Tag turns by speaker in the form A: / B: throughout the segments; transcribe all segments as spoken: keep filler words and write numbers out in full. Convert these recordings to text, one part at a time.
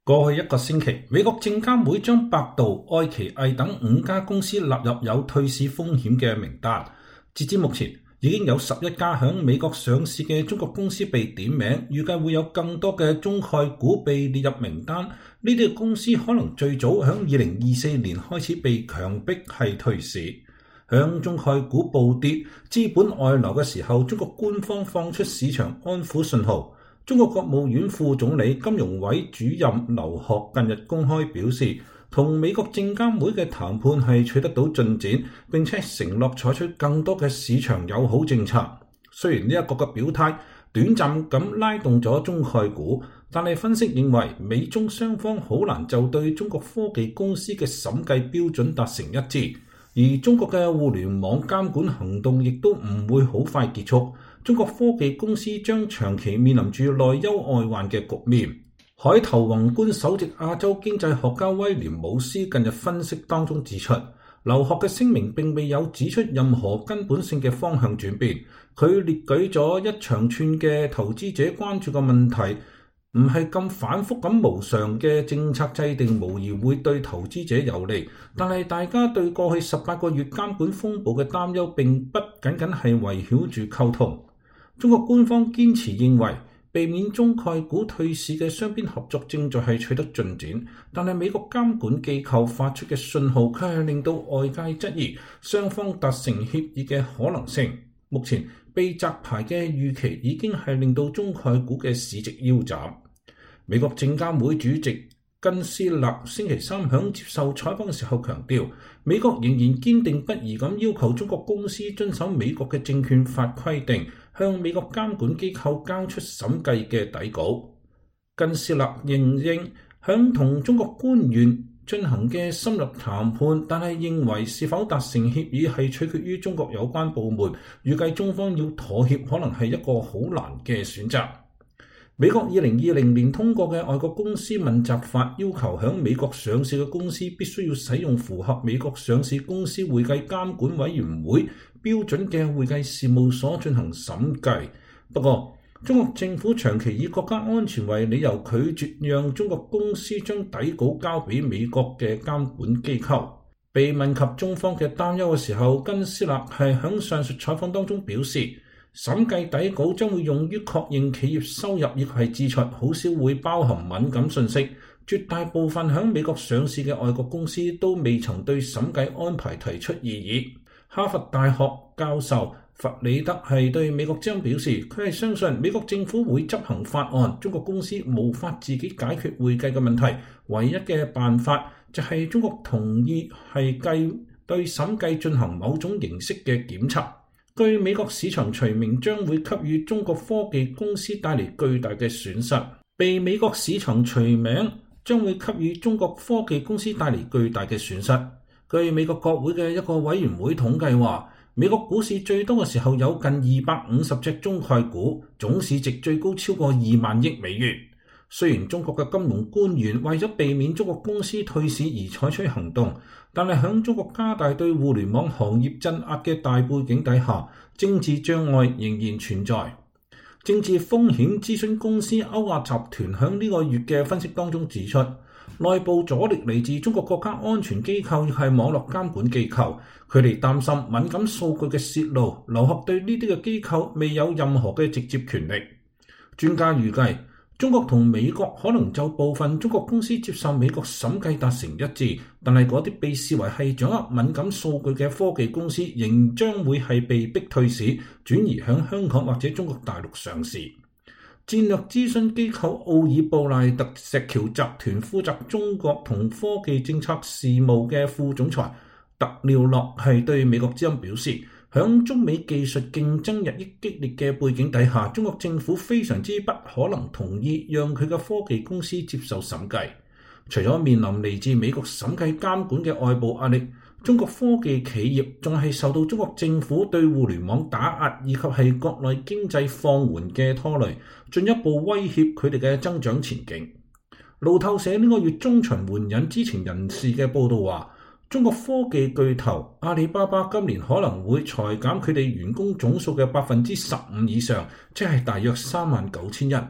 A: 過去一個星期，美國證監會將百度、愛奇藝等五家公司納入有退市風險嘅名單。截至目前，已經有十一家響美國上市嘅中國公司被點名，預計會有更多嘅中概股被列入名單。呢啲公司可能最早響二零二四年開始被強迫係退市。響中概股暴跌、資本外流嘅時候，中國官方放出市場安撫信號。中國國務院副總理、金融委主任劉鶴近日公開表示，同美國證監會嘅談判係取得到進展，並且承諾採取更多嘅市場友好政策。雖然呢一個嘅表態短暫咁拉動咗中概股，但係分析認為美中雙方好難就對中國科技公司嘅審計標準達成一致，而中國嘅互聯網監管行動亦都唔會好快結束。中國科技公司將長期面臨住內憂外患嘅局面。海投宏觀首席亞洲經濟學家威廉姆斯近日分析當中指出，劉鶴嘅聲明並未有指出任何根本性嘅方向轉變。佢列舉咗一長串嘅投資者關注嘅問題，唔係咁反覆咁無常嘅政策制定，無疑會對投資者有利。但係大家對過去十八個月監管風暴嘅擔憂並不僅僅係圍繞住溝通。中國官方堅持認為，避免中概股退市嘅雙邊合作正在係取得進展，但係美國監管機構發出嘅信號卻係令到外界質疑雙方達成協議嘅可能性。目前被摘牌嘅預期已經係令到中概股嘅市值腰斬。美國證監會主席根斯勒星期三響接受採訪嘅時候強調，美國仍然堅定不移咁要求中國公司遵守美國嘅證券法規定，向美國監管機構交出審計嘅底稿。根斯勒認認響同中國官員進行嘅深入談判，但係認為是否達成協議係取決於中國有關部門，預計中方要妥協可能係一個好難嘅選擇。美國二零二零年通過嘅外國公司問責法要求響美國上市嘅公司必須要使用符合美國上市公司會計監管委員會標準嘅會計事務所進行審計。不過，中國政府長期以國家安全為理由，拒絕讓中國公司將底稿交俾美國嘅監管機構。被問及中方嘅擔憂嘅時候，根斯勒係響上述採訪當中表示，審計底稿將會用於確認企業收入亦係支出，好少會包含敏感信息。絕大部分響美國上市嘅外國公司都未曾對審計安排提出異議。哈佛大學教授弗里德係對美國之音表示，佢係相信美國政府會執行法案，中國公司無法自己解決會計嘅問題，唯一嘅辦法就係中國同意係計對審計進行某種形式嘅檢查。據美國市場除名將會給予中國科技公司帶嚟巨大嘅損失。被美國市場除名將會給予中國科技公司帶嚟巨大嘅損失。據美國國會嘅一個委員會統計話，美國股市最多嘅時候有近二百五十隻中概股，總市值最高超過二萬億美元。雖然中國嘅金融官員為咗避免中國公司退市而採取行動，但係響中國加大對互聯網行業鎮壓嘅大背景底下，政治障礙仍然存在。政治風險諮詢公司歐亞集團響呢個月嘅分析當中指出，內部阻力嚟自中國國家安全機構亦係網絡監管機構，佢哋擔心敏感數據嘅泄露。劉鶴對呢啲嘅機構未有任何嘅直接權力。專家預計，中國同美國可能就部分中國公司接受美國審計達成一致，但係嗰啲被視為係掌握敏感數據嘅科技公司，仍將會係被逼退市，轉移向香港或者中國大陸上市。戰略諮詢機構奧爾布賴特石橋集團負責中國同科技政策事務嘅副總裁特廖洛係對美國之音表示，響中美技術競爭日益激烈嘅背景底下，中國政府非常之不可能同意讓佢嘅科技公司接受審計。除咗面臨嚟自美國審計監管嘅外部壓力，中國科技企業仲係受到中國政府對互聯網打壓以及係國內經濟放緩嘅拖累，進一步威脅佢哋嘅增長前景。路透社呢個月中旬援引知情人士嘅報道話，中國科技巨頭阿里巴巴今年可能會裁減佢哋員工總數嘅百分之十五以上，即係大約三萬九千人。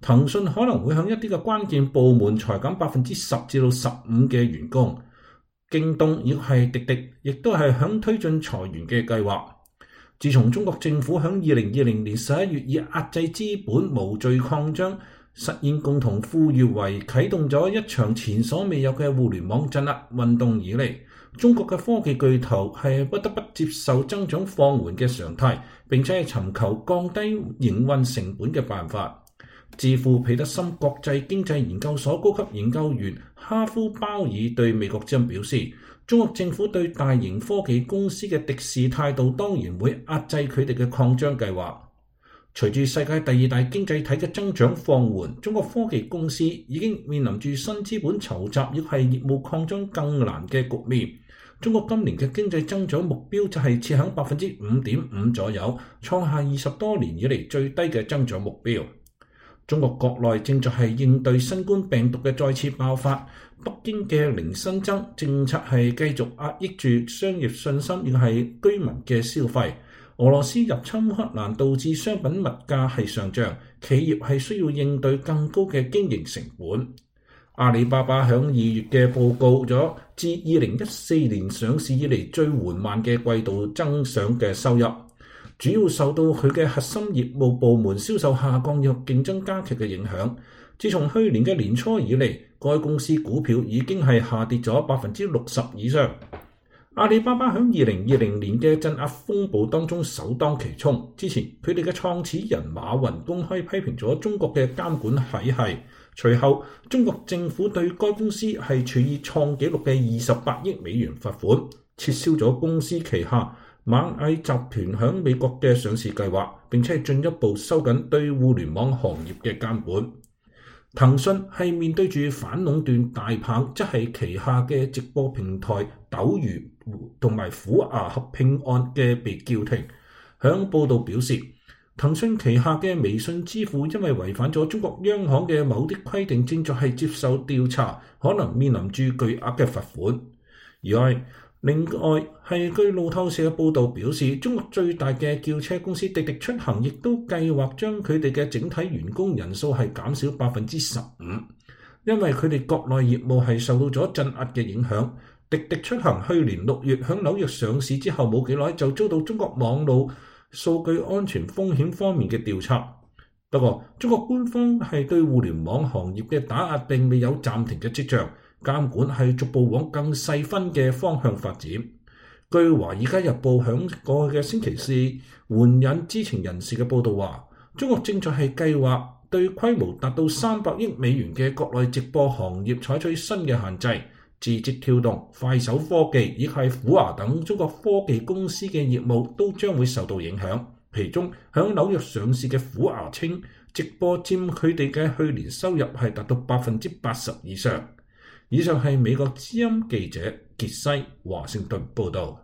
A: 騰訊可能會向一啲嘅關鍵部門裁減百分之十至到十五嘅員工。京東亦係滴滴，亦都係響推進裁員嘅計劃。自從中國政府響二零二零年十一月以壓制資本無序擴張，實現共同富裕為啟動咗一場前所未有嘅互聯網鎮壓運動以嚟，中國嘅科技巨頭係不得不接受增長放緩嘅常態，並且係尋求降低營運成本嘅辦法。智庫彼得森國際經濟研究所高級研究員哈夫鮑爾對美國之音表示，中國政府對大型科技公司嘅敵視態度當然會壓制佢哋嘅擴張計劃。隨住世界第二大經濟體嘅增長放緩，中國科技公司已經面臨住新資本籌集亦係業務擴張更難嘅局面。中國今年嘅經濟增長目標就係設響百分之五點五左右，創下二十多年以嚟最低嘅增長目標。中國國內正在係應對新冠病毒嘅再次爆發，北京嘅零新增政策係繼續壓抑住商業信心，亦係居民嘅消費。俄羅斯入侵烏克蘭導致商品物價係上漲，企業係需要應對更高嘅經營成本。阿里巴巴響二月嘅報告咗，自二零一四年上市以嚟最緩慢嘅季度增長嘅收入，主要受到佢嘅核心業務部門銷售下降與競爭加劇嘅影響。自從去年嘅年初以嚟，該公司股票已經係下跌咗百分之六十以上。阿里巴巴喺二零二零年嘅鎮壓風暴當中首當其衝。之前佢哋嘅創始人馬雲公開批評咗中國嘅監管體系，隨後中國政府對該公司係處以創紀錄嘅二十八億美元罰款，撤銷咗公司旗下螞蟻集團響美國嘅上市計劃，並且進一步收緊對互聯網行業嘅監管。騰訊係面對住反壟斷大棒，即係旗下嘅直播平台斗魚同埋虎牙合併案嘅被叫停。響報道表示，騰訊旗下嘅微信支付因為違反咗中國央行嘅某啲規定，正在係接受調查，可能面臨住巨額嘅罰款。而外另外係據路透社嘅報導表示，中國最大嘅叫車公司滴滴出行亦都計劃將佢哋嘅整體員工人數係減少百分之十五，因為佢哋國內業務係受到咗鎮壓嘅影響。滴滴出行去年六月響紐約上市之後冇幾耐就遭到中國網絡數據安全風險方面嘅調查。不過，中國官方係對互聯網行業嘅打壓並未有暫停嘅跡象。監管係逐步往更細分嘅方向發展。據《華爾街日報》響過去嘅星期四援引知情人士嘅報導話，中國正在係計劃對規模達到三百億美元嘅國內直播行業採取新嘅限制。字節跳動、快手科技以及虎牙等中國科技公司嘅業務都將會受到影響。其中響紐約上市嘅虎牙稱，直播佔佢哋嘅去年收入係達到百分之八十以上。以上係美國之音記者傑西華盛頓報導。